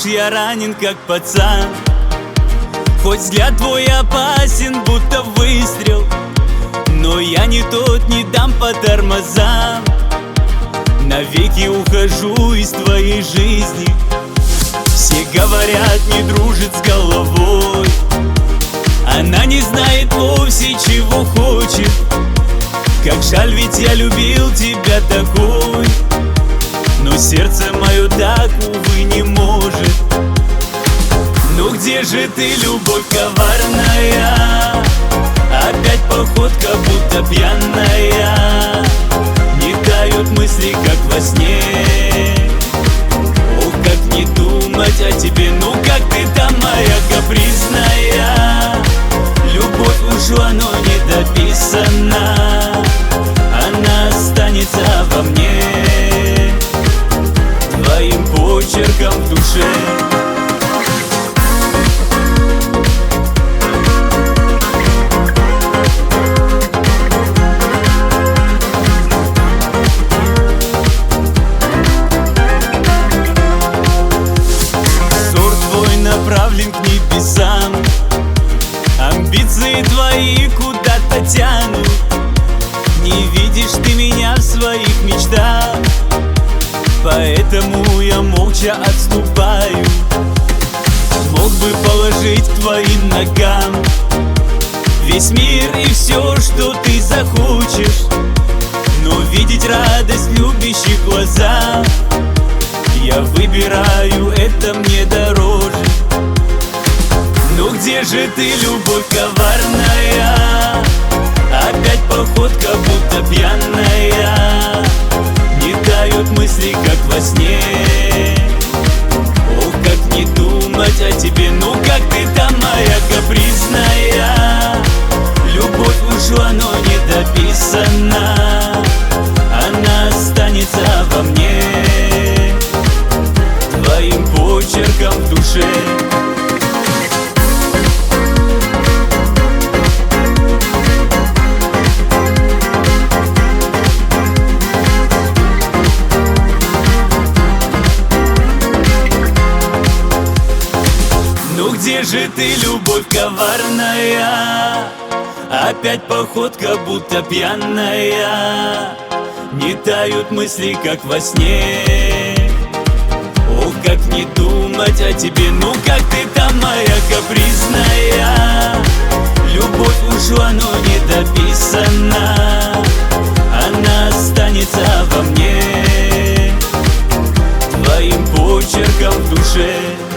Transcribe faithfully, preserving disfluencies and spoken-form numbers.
знаешь, я ранен как пацан. Хоть взгляд твой опасен, будто выстрел, но я не тот, не дам по тормозам. Навеки ухожу из твоей жизни. Все говорят, не дружит с головой. Она не знает вовсе, чего хочет. Как жаль, ведь я любил тебя такой. Но сердце мое так, увы, не может. Ну где же ты, любовь коварная? Опять походка, будто пьяная. Не тают мысли, как во сне. Ох, как не думать о тебе. Ну как ты там, моя капризная? Любовь ушла, но не дописана. Она останется во мне, твоим почерком в душе. Взор твой направлен к небесам. Амбиции твои куда-то тянут. Не видишь ты меня в своих мечтах, поэтому я молча отступаю. Мог бы положить к твоим ногам весь мир и все, что ты захочешь, но видеть радость в любящих глазах я выбираю, это мне дороже. Ну где же ты, любовь коварная? Опять походка, будто пьяная. Не тают мысли, как во сне. Ох, как не думать о тебе. Ну как ты там, моя капризная? Любовь ушла, но не дописана. Она останется во мне, твоим почерком в душе. Ну где же ты, любовь коварная? Опять походка, будто пьяная. Не тают мысли, как во сне. Ох, как не думать о тебе. Ну как ты там, моя капризная? Любовь ушла, но не дописана. Она останется во мне, твоим почерком в душе.